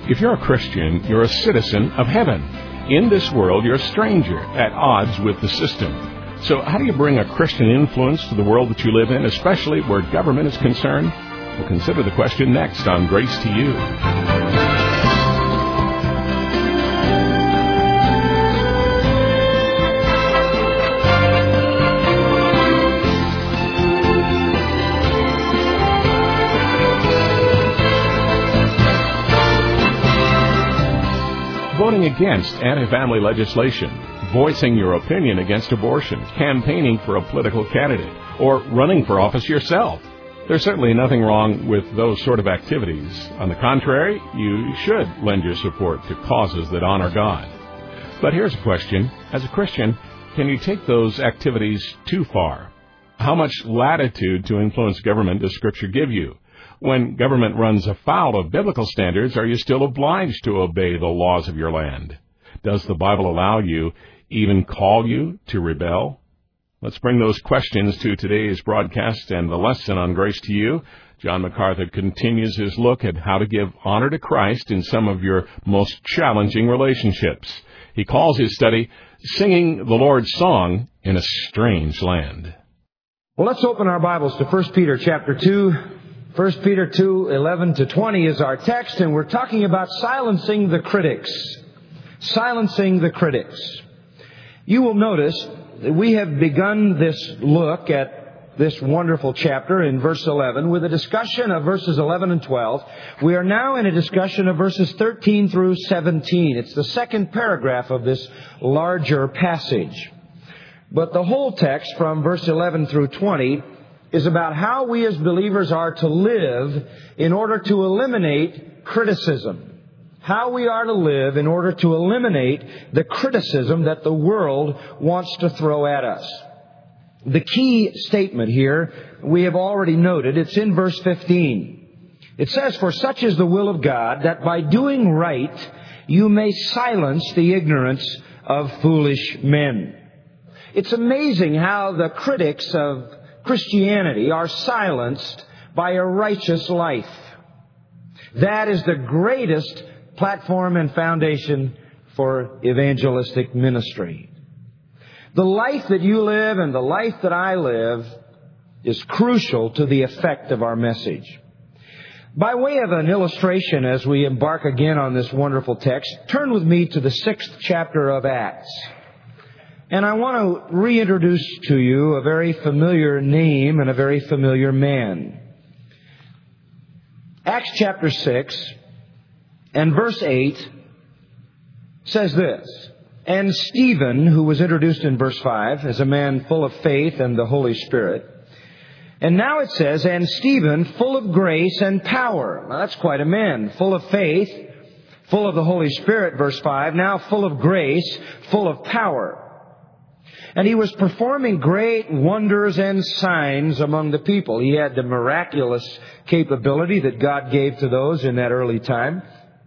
If you're a Christian, you're a citizen of heaven. In this world, you're a stranger, at odds with the system. So how do you bring a Christian influence to the world that you live in, especially where government is concerned? We'll consider the question next on Grace to You. Voting against anti-family legislation, voicing your opinion against abortion, campaigning for a political candidate, or running for office yourself. There's certainly nothing wrong with those sort of activities. On the contrary, you should lend your support to causes that honor God. But here's a question. As a Christian, can you take those activities too far? How much latitude to influence government does Scripture give you? When government runs afoul of biblical standards, are you still obliged to obey the laws of your land? Does the Bible allow you, even call you, to rebel? Let's bring those questions to today's broadcast and the lesson on Grace to You. John MacArthur continues his look at how to give honor to Christ in some of your most challenging relationships. He calls his study, Singing the Lord's Song in a Strange Land. Well, let's open our Bibles to 1 Peter chapter 2. 1 Peter 2, 11 to 20 is our text, and we're talking about silencing the critics. Silencing the critics. You will notice that we have begun this look at this wonderful chapter in verse 11 with a discussion of verses 11 and 12. We are now in a discussion of verses 13 through 17. It's the second paragraph of this larger passage. But the whole text from verse 11 through 20 is about how we as believers are to live in order to eliminate criticism. How we are to live in order to eliminate the criticism that the world wants to throw at us. The key statement here, we have already noted, it's in verse 15. It says, "For such is the will of God, that by doing right you may silence the ignorance of foolish men." It's amazing how the critics of Christianity are silenced by a righteous life. That is the greatest platform and foundation for evangelistic ministry. The life that you live and the life that I live is crucial to the effect of our message. By way of an illustration as we embark again on this wonderful text, turn with me to the 6th chapter of Acts. And I want to reintroduce to you a very familiar name and a very familiar man. Acts chapter 6 and verse 8 says this, "And Stephen, who was introduced in verse 5 as a man full of faith and the Holy Spirit." And now it says, "And Stephen, full of grace and power." Now that's quite a man. Full of faith, full of the Holy Spirit, verse 5. Now full of grace, full of power. And he was performing great wonders and signs among the people. He had the miraculous capability that God gave to those in that early time.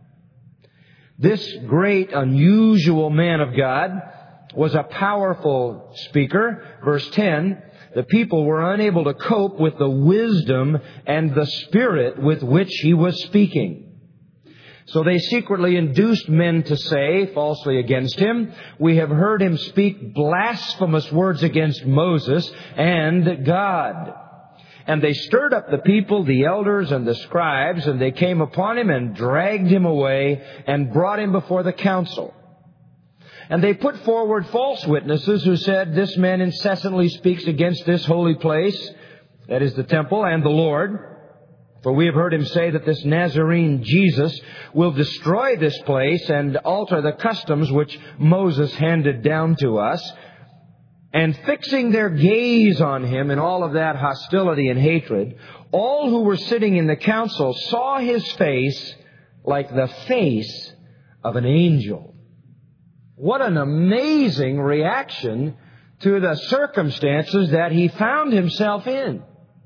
This great, unusual man of God was a powerful speaker. Verse 10, the people were unable to cope with the wisdom and the spirit with which he was speaking. So they secretly induced men to say, falsely against him, "We have heard him speak blasphemous words against Moses and God." And they stirred up the people, the elders and the scribes, and they came upon him and dragged him away and brought him before the council. And they put forward false witnesses who said, "This man incessantly speaks against this holy place," that is the temple, "and the Lord. For we have heard him say that this Nazarene Jesus will destroy this place and alter the customs which Moses handed down to us." And fixing their gaze on him in all of that hostility and hatred, all who were sitting in the council saw his face like the face of an angel. What an amazing reaction to the circumstances that he found himself in.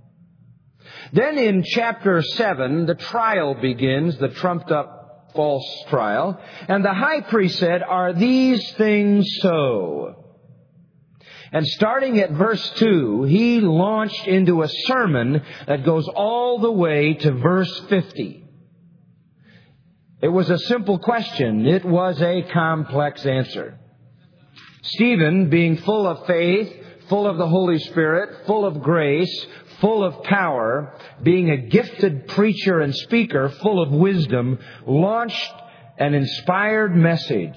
Then in chapter 7, the trial begins, the trumped-up false trial. And the high priest said, "Are these things so?" And starting at verse 2, he launched into a sermon that goes all the way to verse 50. It was a simple question. It was a complex answer. Stephen, being full of faith, full of the Holy Spirit, full of grace, full of power, being a gifted preacher and speaker, full of wisdom, launched an inspired message.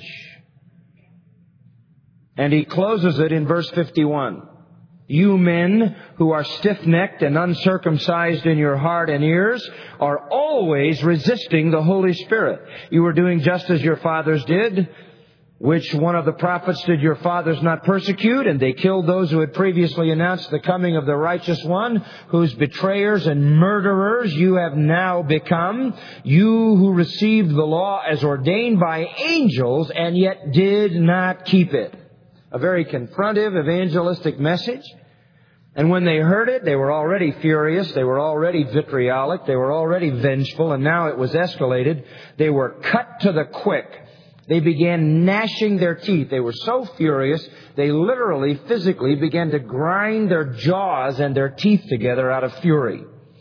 And he closes it in verse 51. You men who are stiff-necked and uncircumcised in your heart and ears are always resisting the Holy Spirit. You are doing just as your fathers did. Which one of the prophets did your fathers not persecute? And they killed those who had previously announced the coming of the righteous one, whose betrayers and murderers you have now become. You who received the law as ordained by angels and yet did not keep it. A very confrontive evangelistic message. And when they heard it, they were already furious. They were already vitriolic. They were already vengeful. And now it was escalated. They were cut to the quick. They began gnashing their teeth. They were so furious, they literally, physically began to grind their jaws and their teeth together out of fury.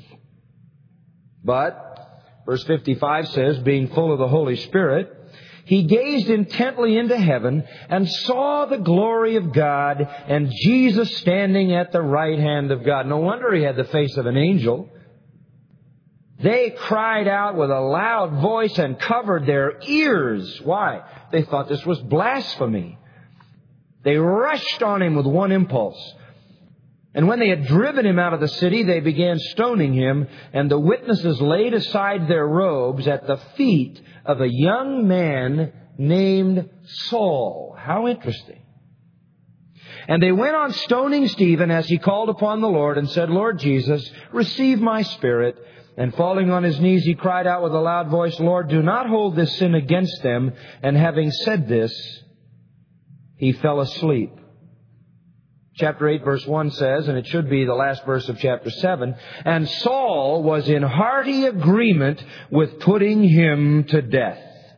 But, verse 55 says, being full of the Holy Spirit, he gazed intently into heaven and saw the glory of God and Jesus standing at the right hand of God. No wonder he had the face of an angel. They cried out with a loud voice and covered their ears. Why? They thought this was blasphemy. They rushed on him with one impulse. And when they had driven him out of the city, they began stoning him, and the witnesses laid aside their robes at the feet of a young man named Saul. How interesting. And they went on stoning Stephen as he called upon the Lord and said, Lord Jesus, receive my spirit. And falling on his knees, he cried out with a loud voice, Lord, do not hold this sin against them. And having said this, he fell asleep. Chapter 8, verse 1 says, and it should be the last verse of chapter 7, and Saul was in hearty agreement with putting him to death.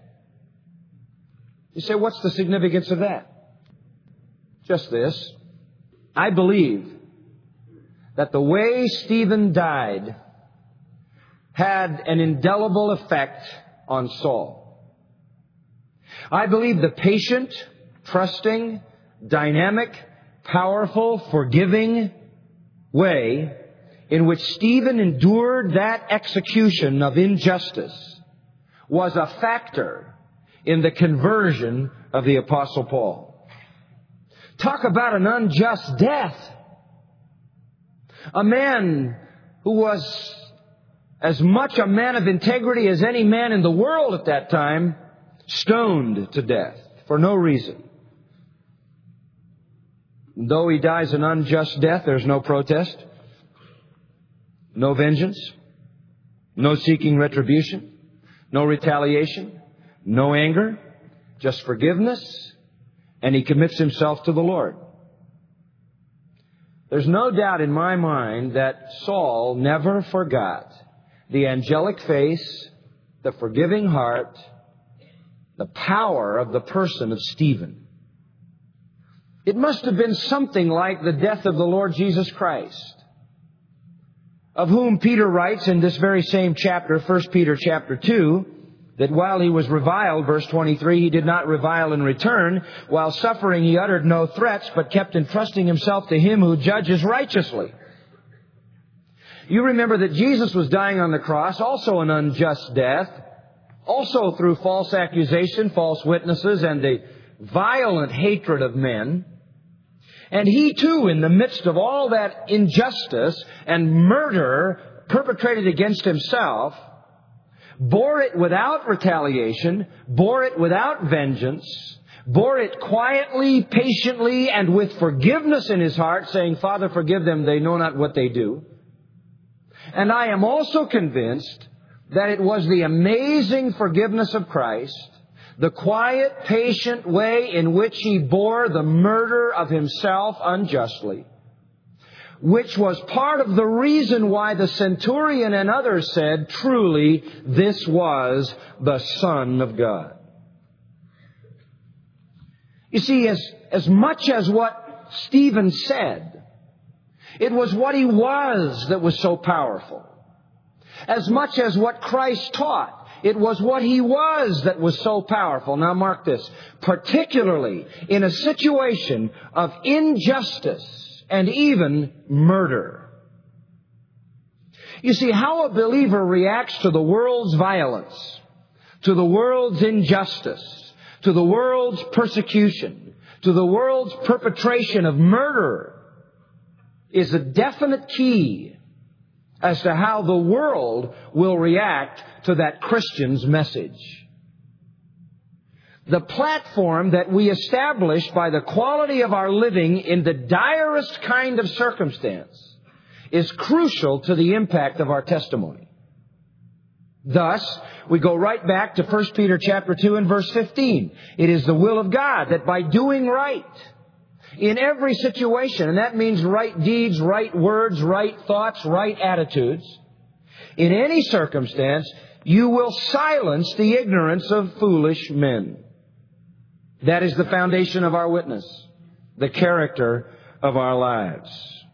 You say, what's the significance of that? Just this. I believe that the way Stephen died had an indelible effect on Saul. I believe the patient, trusting, dynamic, powerful, forgiving way in which Stephen endured that execution of injustice was a factor in the conversion of the Apostle Paul. Talk about an unjust death. A man who was as much a man of integrity as any man in the world at that time, stoned to death for no reason. Though he dies an unjust death, there's no protest, no vengeance, no seeking retribution, no retaliation, no anger, just forgiveness, and he commits himself to the Lord. There's no doubt in my mind that Saul never forgot the angelic face, the forgiving heart, the power of the person of Stephen. It must have been something like the death of the Lord Jesus Christ, of whom Peter writes in this very same chapter, 1 Peter chapter 2, that while he was reviled, verse 23, he did not revile in return. While suffering, he uttered no threats, but kept entrusting himself to him who judges righteously. You remember that Jesus was dying on the cross, also an unjust death, also through false accusation, false witnesses, and the violent hatred of men. And he too, in the midst of all that injustice and murder perpetrated against himself, bore it without retaliation, bore it without vengeance, bore it quietly, patiently, and with forgiveness in his heart, saying, Father, forgive them, they know not what they do. And I am also convinced that it was the amazing forgiveness of Christ, the quiet, patient way in which he bore the murder of himself unjustly, which was part of the reason why the centurion and others said, truly, this was the Son of God. You see, as much as what Stephen said, it was what he was that was so powerful. As much as what Christ taught, It was what He was that was so powerful. Now mark this. Particularly in a situation of injustice and even murder. You see, how a believer reacts to the world's violence, to the world's injustice, to the world's persecution, to the world's perpetration of murder is a definite key as to how the world will react to that Christian's message. The platform that we establish by the quality of our living in the direst kind of circumstance is crucial to the impact of our testimony. Thus, we go right back to 1 Peter chapter 2 and verse 15. It is the will of God that by doing right in every situation, and that means right deeds, right words, right thoughts, right attitudes, in any circumstance, you will silence the ignorance of foolish men. That is the foundation of our witness, the character of our lives.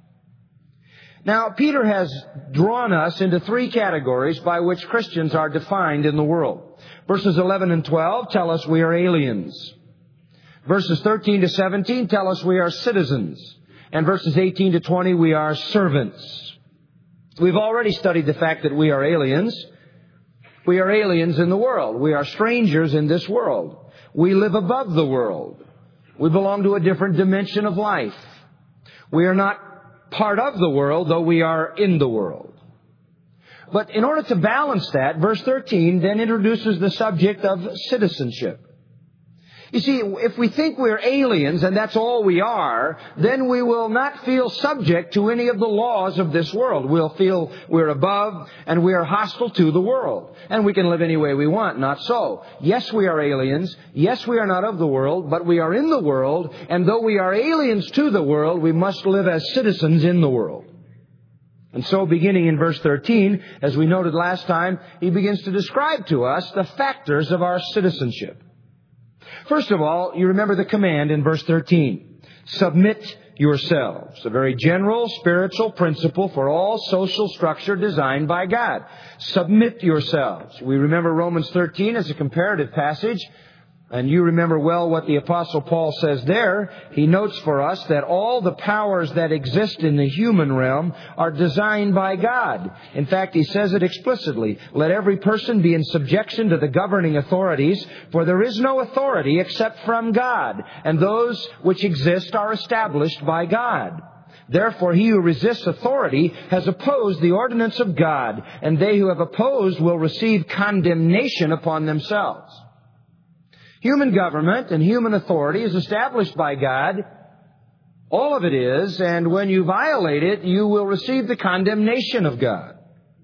Now, Peter has drawn us into three categories by which Christians are defined in the world. Verses 11 and 12 tell us we are aliens. Verses 13 to 17 tell us we are citizens. And verses 18 to 20, we are servants. We've already studied the fact that we are aliens. We are aliens in the world. We are strangers in this world. We live above the world. We belong to a different dimension of life. We are not part of the world, though we are in the world. But in order to balance that, verse 13 then introduces the subject of citizenship. You see, if we think we're aliens and that's all we are, then we will not feel subject to any of the laws of this world. We'll feel we're above and we are hostile to the world. And we can live any way we want. Not so. Yes, we are aliens. Yes, we are not of the world, but we are in the world. And though we are aliens to the world, we must live as citizens in the world. And so beginning in verse 13, as we noted last time, he begins to describe to us the factors of our citizenship. First of all, you remember the command in verse 13. Submit yourselves. A very general spiritual principle for all social structure designed by God. Submit yourselves. We remember Romans 13 as a comparative passage. And you remember well what the Apostle Paul says there. He notes for us that all the powers that exist in the human realm are designed by God. In fact, he says it explicitly. Let every person be in subjection to the governing authorities, for there is no authority except from God, and those which exist are established by God. Therefore, he who resists authority has opposed the ordinance of God, and they who have opposed will receive condemnation upon themselves. Human government and human authority is established by God. All of it is, and when you violate it, you will receive the condemnation of God.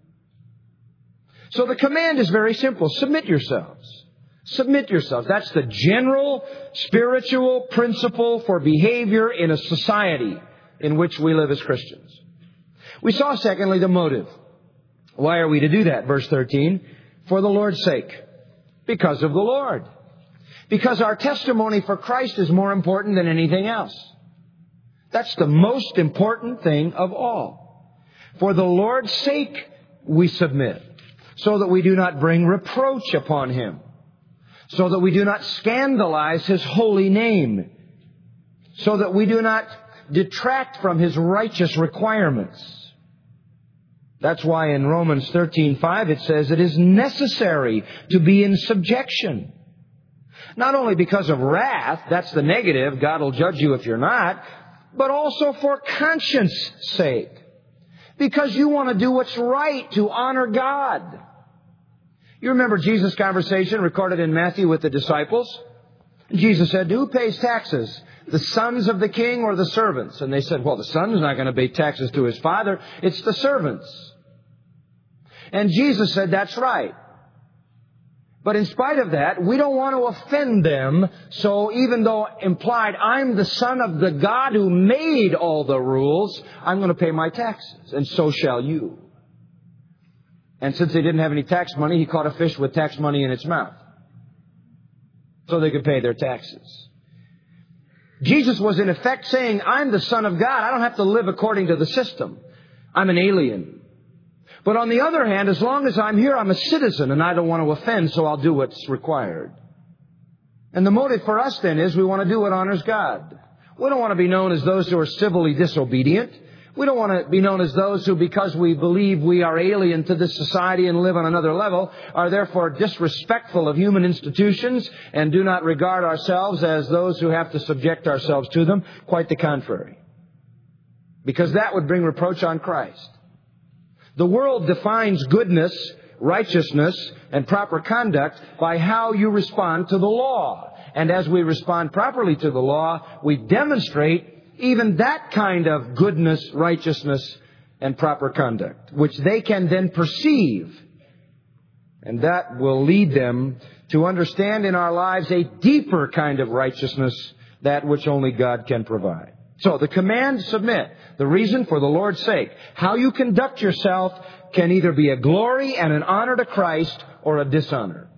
So the command is very simple. Submit yourselves. Submit yourselves. That's the general spiritual principle for behavior in a society in which we live as Christians. We saw, secondly, the motive. Why are we to do that? Verse 13, for the Lord's sake. Because of the Lord. Because our testimony for Christ is more important than anything else. That's the most important thing of all. For the Lord's sake we submit, so that we do not bring reproach upon Him, so that we do not scandalize His holy name, so that we do not detract from His righteous requirements. That's why in Romans 13:5 it says it is necessary to be in subjection. Not only because of wrath, that's the negative, God will judge you if you're not, but also for conscience sake. Because you want to do what's right to honor God. You remember Jesus' conversation recorded in Matthew with the disciples? Jesus said, who pays taxes? The sons of the king or the servants? And they said, well, the son's not going to pay taxes to his father. It's the servants. And Jesus said, that's right. But in spite of that, we don't want to offend them. So even though implied, I'm the son of the God who made all the rules, I'm going to pay my taxes. And so shall you. And since they didn't have any tax money, He caught a fish with tax money in its mouth, so they could pay their taxes. Jesus was in effect saying, I'm the Son of God. I don't have to live according to the system. I'm an alien. But on the other hand, as long as I'm here, I'm a citizen and I don't want to offend, so I'll do what's required. And the motive for us then is we want to do what honors God. We don't want to be known as those who are civilly disobedient. We don't want to be known as those who, because we believe we are alien to this society and live on another level, are therefore disrespectful of human institutions and do not regard ourselves as those who have to subject ourselves to them. Quite the contrary. Because that would bring reproach on Christ. The world defines goodness, righteousness, and proper conduct by how you respond to the law. And as we respond properly to the law, we demonstrate even that kind of goodness, righteousness, and proper conduct, which they can then perceive. And that will lead them to understand in our lives a deeper kind of righteousness, that which only God can provide. So the command, submit. The reason, for the Lord's sake. How you conduct yourself can either be a glory and an honor to Christ or a dishonor.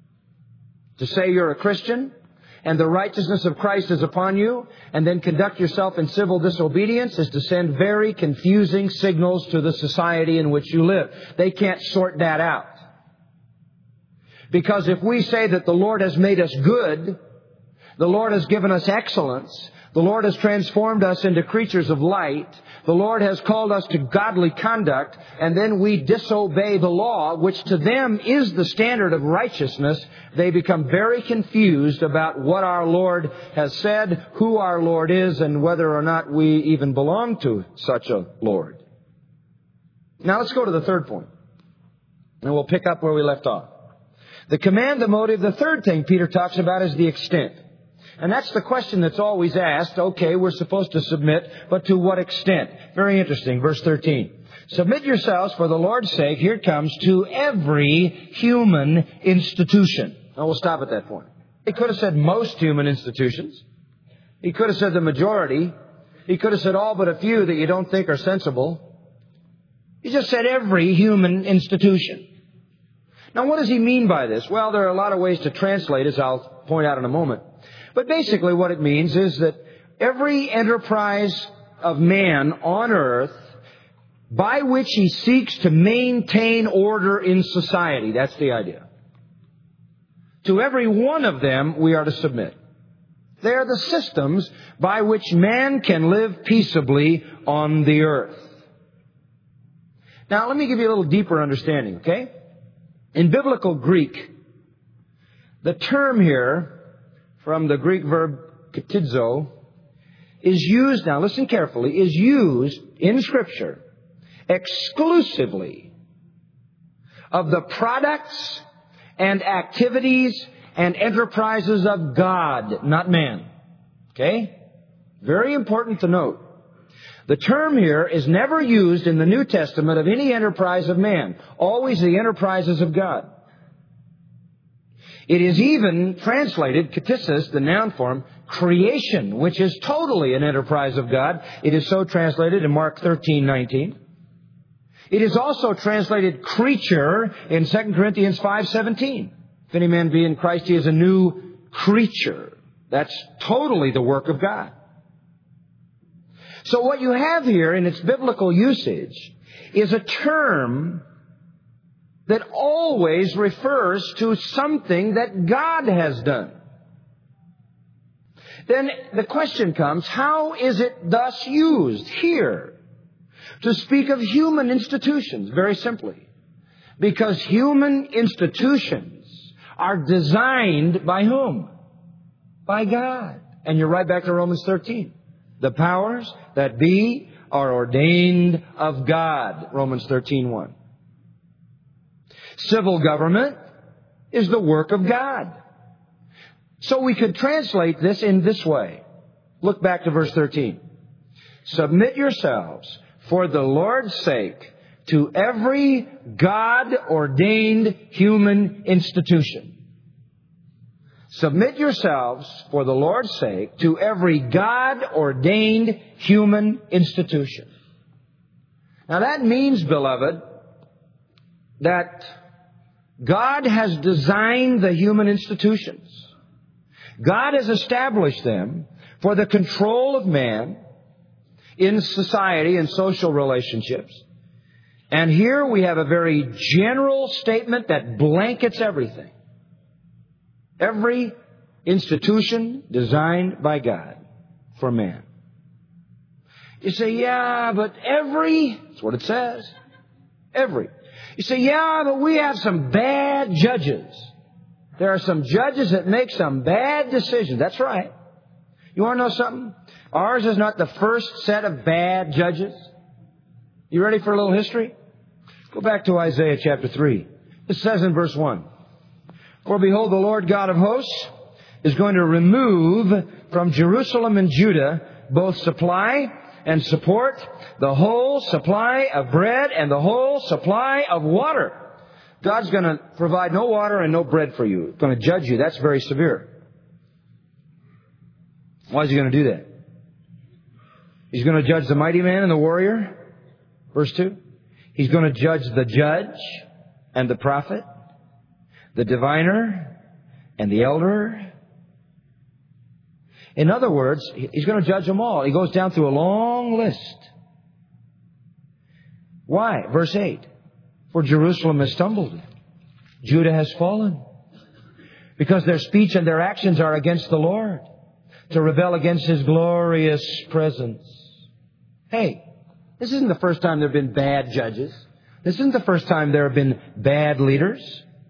To say you're a Christian and the righteousness of Christ is upon you, and then conduct yourself in civil disobedience, is to send very confusing signals to the society in which you live. They can't sort that out. Because if we say that the Lord has made us good, the Lord has given us excellence, the Lord has transformed us into creatures of light, the Lord has called us to godly conduct, and then we disobey the law, which to them is the standard of righteousness, they become very confused about what our Lord has said, who our Lord is, and whether or not we even belong to such a Lord. Now let's go to the third point, and we'll pick up where we left off. The command, the motive, the third thing Peter talks about is the extent. And that's the question that's always asked. Okay, we're supposed to submit, but to what extent? Very interesting. Verse 13. Submit yourselves for the Lord's sake, here it comes, to every human institution. Now we'll stop at that point. He could have said most human institutions. He could have said the majority. He could have said all but a few that you don't think are sensible. He just said every human institution. Now what does he mean by this? Well, there are a lot of ways to translate, as I'll point out in a moment. But basically what it means is that every enterprise of man on earth by which he seeks to maintain order in society. That's the idea. To every one of them we are to submit. They are the systems by which man can live peaceably on the earth. Now let me give you a little deeper understanding, okay? In biblical Greek, the term here, from the Greek verb katizo, is used, now listen carefully, is used in Scripture exclusively of the products and activities and enterprises of God, not man. Okay? Very important to note. The term here is never used in the New Testament of any enterprise of man. Always the enterprises of God. It is even translated, katisis, the noun form, creation, which is totally an enterprise of God. It is so translated in Mark 13:19. It is also translated creature in 2 Corinthians 5:17. If any man be in Christ, he is a new creature. That's totally the work of God. So what you have here in its biblical usage is a term that always refers to something that God has done. Then the question comes, how is it thus used here to speak of human institutions? Very simply, because human institutions are designed by whom? By God. And you're right back to Romans 13. The powers that be are ordained of God. Romans 13:1. Civil government is the work of God. So we could translate this in this way. Look back to verse 13. Submit yourselves for the Lord's sake to every God-ordained human institution. Submit yourselves for the Lord's sake to every God-ordained human institution. Now that means, beloved, that God has designed the human institutions. God has established them for the control of man in society and social relationships. And here we have a very general statement that blankets everything. Every institution designed by God for man. You say, yeah, but that's what it says. Every. You say, yeah, but we have some bad judges. There are some judges that make some bad decisions. That's right. You want to know something? Ours is not the first set of bad judges. You ready for a little history? Go back to Isaiah chapter 3. It says in verse 1, "For behold, the Lord God of hosts is going to remove from Jerusalem and Judah both supply and support, the whole supply of bread and the whole supply of water." God's going to provide no water and no bread for you. He's going to judge you. That's very severe. Why is He going to do that? He's going to judge the mighty man and the warrior. Verse 2. He's going to judge the judge and the prophet, the diviner and the elder. In other words, He's going to judge them all. He goes down through a long list. Why? Verse 8. "For Jerusalem has stumbled. Judah has fallen. Because their speech and their actions are against the Lord, to rebel against His glorious presence." Hey, this isn't the first time there have been bad judges. This isn't the first time there have been bad leaders.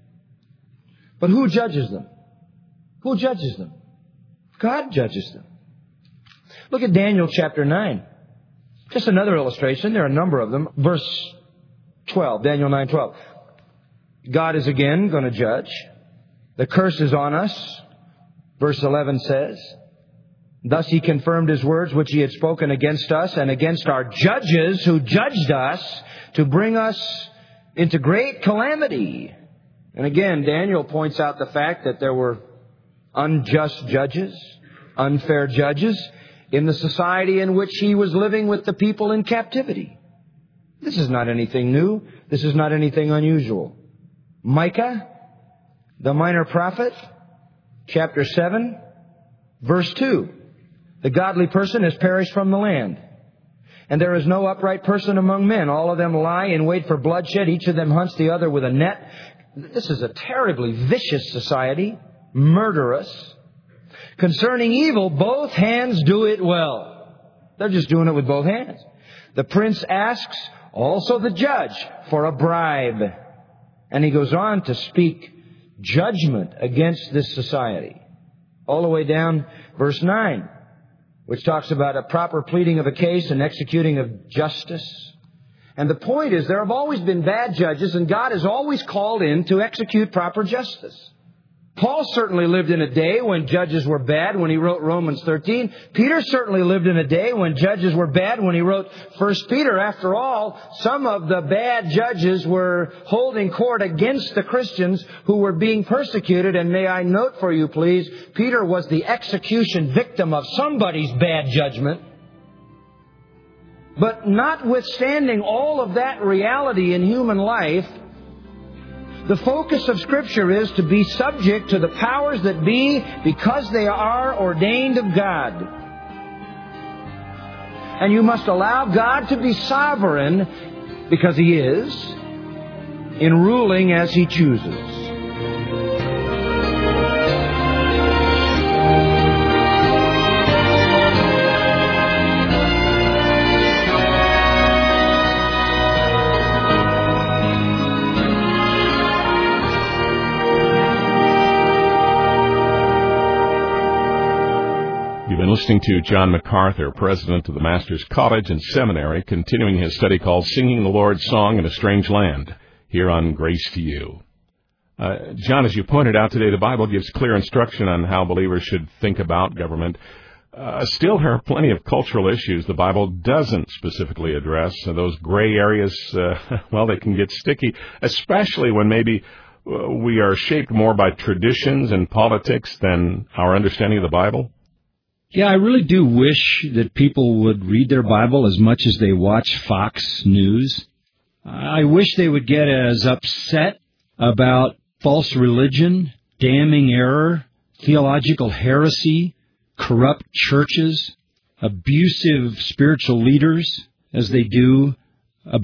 But who judges them? Who judges them? God judges them. Look at Daniel chapter 9. Just another illustration. There are a number of them. Verse 12, Daniel 9:12. God is again going to judge. "The curse is on us." Verse 11 says, "Thus He confirmed His words which He had spoken against us and against our judges who judged us, to bring us into great calamity." And again, Daniel points out the fact that there were unjust judges, unfair judges in the society in which he was living with the people in captivity. This is not anything new. This is not anything unusual. Micah, the minor prophet, chapter 7, verse 2. "The godly person has perished from the land, and there is no upright person among men. All of them lie in wait for bloodshed. Each of them hunts the other with a net." This is a terribly vicious society, murderous. "Concerning evil, both hands do it well." They're just doing it with both hands. "The prince asks, also the judge, for a bribe." And he goes on to speak judgment against this society. All the way down verse 9, which talks about a proper pleading of a case and executing of justice. And the point is, there have always been bad judges, and God has always called in to execute proper justice. Paul certainly lived in a day when judges were bad when he wrote Romans 13. Peter certainly lived in a day when judges were bad when he wrote 1 Peter. After all, some of the bad judges were holding court against the Christians who were being persecuted. And may I note for you, please, Peter was the execution victim of somebody's bad judgment. But notwithstanding all of that reality in human life, the focus of Scripture is to be subject to the powers that be because they are ordained of God. And you must allow God to be sovereign, because He is, in ruling as He chooses. Listening to John MacArthur, president of the Masters College and Seminary, continuing his study called Singing the Lord's Song in a Strange Land, here on Grace to You. John, as you pointed out today, the Bible gives clear instruction on how believers should think about government. Still, there are plenty of cultural issues the Bible doesn't specifically address. Those gray areas, they can get sticky, especially when maybe we are shaped more by traditions and politics than our understanding of the Bible. Yeah, I really do wish that people would read their Bible as much as they watch Fox News. I wish they would get as upset about false religion, damning error, theological heresy, corrupt churches, abusive spiritual leaders as they do about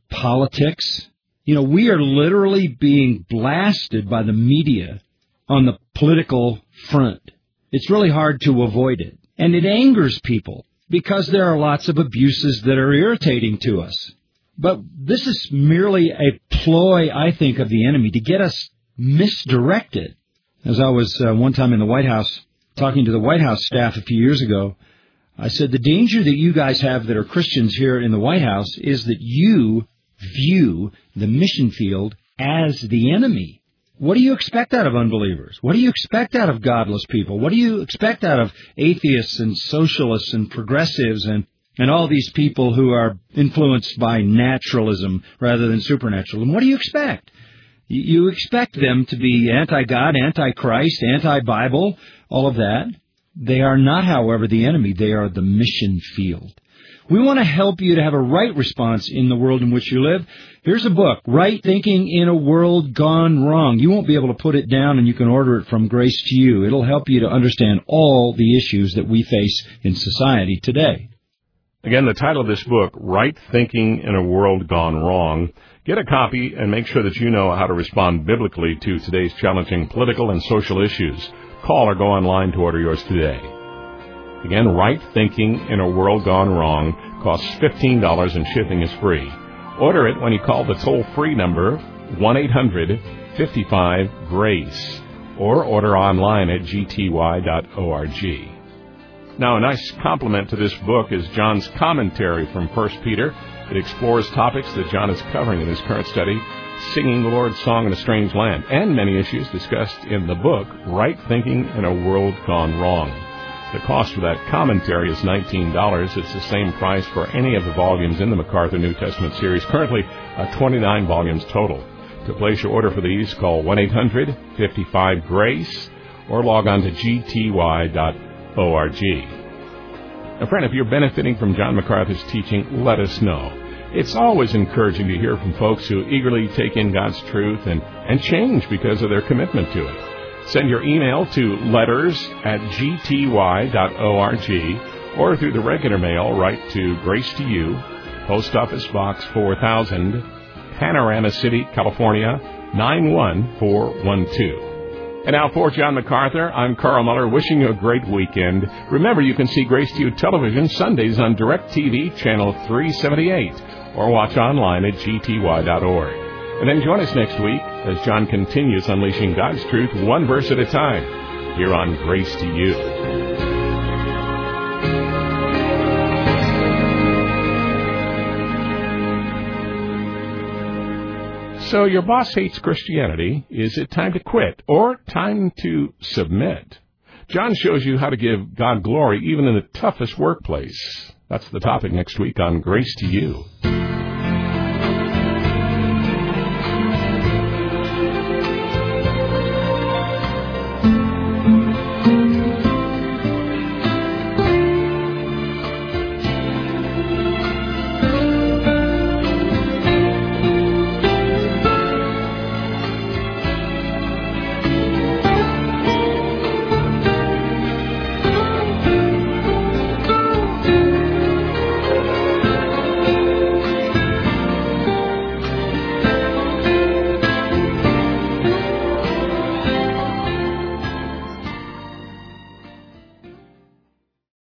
politics. We are literally being blasted by the media on the political front. It's really hard to avoid it. And it angers people because there are lots of abuses that are irritating to us. But this is merely a ploy, I think, of the enemy to get us misdirected. As I was one time in the White House talking to the White House staff a few years ago, I said, the danger that you guys have that are Christians here in the White House is that you view the mission field as the enemy. What do you expect out of unbelievers? What do you expect out of godless people? What do you expect out of atheists and socialists and progressives and all these people who are influenced by naturalism rather than supernaturalism? What do you expect? You expect them to be anti-God, anti-Christ, anti-Bible, all of that. They are not, however, the enemy. They are the mission field. We want to help you to have a right response in the world in which you live. Here's a book, Right Thinking in a World Gone Wrong. You won't be able to put it down, and you can order it from Grace to You. It'll help you to understand all the issues that we face in society today. Again, the title of this book, Right Thinking in a World Gone Wrong. Get a copy and make sure that you know how to respond biblically to today's challenging political and social issues. Call or go online to order yours today. Again, Right Thinking in a World Gone Wrong costs $15 and shipping is free. Order it when you call the toll-free number 1-800-55-GRACE or order online at gty.org. Now, a nice complement to this book is John's commentary from 1 Peter. It explores topics that John is covering in his current study, Singing the Lord's Song in a Strange Land, and many issues discussed in the book, Right Thinking in a World Gone Wrong. The cost for that commentary is $19. It's the same price for any of the volumes in the MacArthur New Testament series, currently 29 volumes total. To place your order for these, call 1-800-55-GRACE or log on to gty.org. Now, friend, if you're benefiting from John MacArthur's teaching, let us know. It's always encouraging to hear from folks who eagerly take in God's truth and change because of their commitment to it. Send your email to letters@gty.org or through the regular mail, write to Grace to You, Post Office Box 4000, Panorama City, California, 91412. And now for John MacArthur, I'm Carl Muller, wishing you a great weekend. Remember, you can see Grace to You television Sundays on DirecTV, channel 378, or watch online at gty.org. And then join us next week as John continues unleashing God's truth one verse at a time here on Grace to You. So your boss hates Christianity. Is it time to quit or time to submit? John shows you how to give God glory even in the toughest workplace. That's the topic next week on Grace to You.